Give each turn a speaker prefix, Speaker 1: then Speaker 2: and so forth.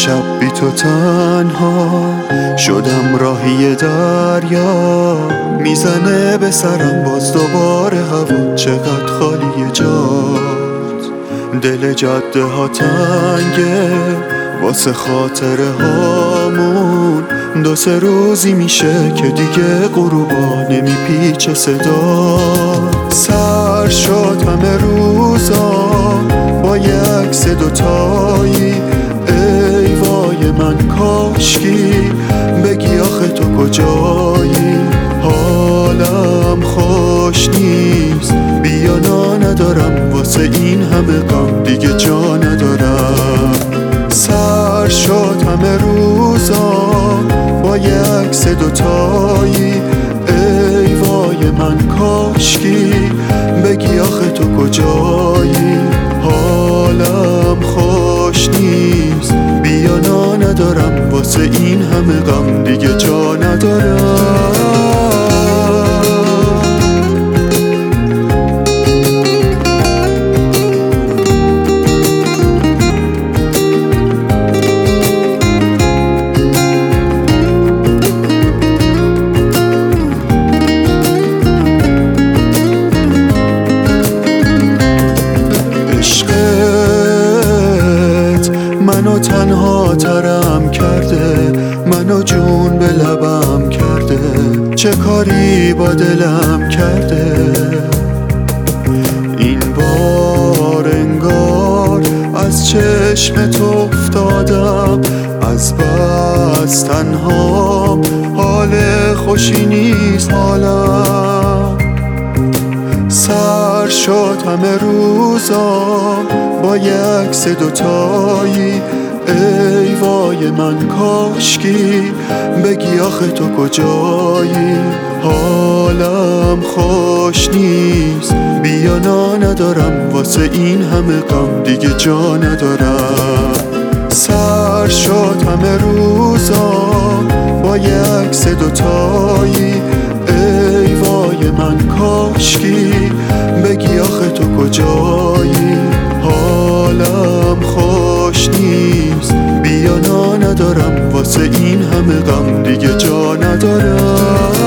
Speaker 1: شب بی تو تنها شدم راهی دریا، میزنه به سرم باز دوباره هوا، چقدر خالی جات. دل جاده ها تنگه واسه خاطره هامون، 2-3 روزی میشه که دیگه غروبا نمیپیچه صدا. سر شد همه روزا با یه عکس دوتایی، ای وای من کاشکی بگی آخه تو کجایی. حالم خوش نیست، بیا ندارم واسه این همه غم دیگه جا ندارم. سر شد همه روزا با یه عکس دوتایی، ای وای من کاشکی بگی آخه تو کجایی. حالم خوش نیست، بیا ندارم واسه این همه غم دیگه جا ندارم. منو تنها ترم کرده، منو جون به لبم کرده، چه کاری با دلم کرده. این بار انگار از چشم تو افتادم، از بس تنها حال خوشی نیست حالم. سر شد همه روزا با یه عکس دوتایی، ای وای من کاشکی بگی آخه تو کجایی. حالم خوش نیست، بیا ندارم واسه این همه غم دیگه جا ندارم. سر شد همه روزا با یه عکس دوتایی، ای وای من کاشکی بگی آخه تو کجایی. حالم خوش نیست، بیا ندارم واسه این همه غم دیگه جا ندارم.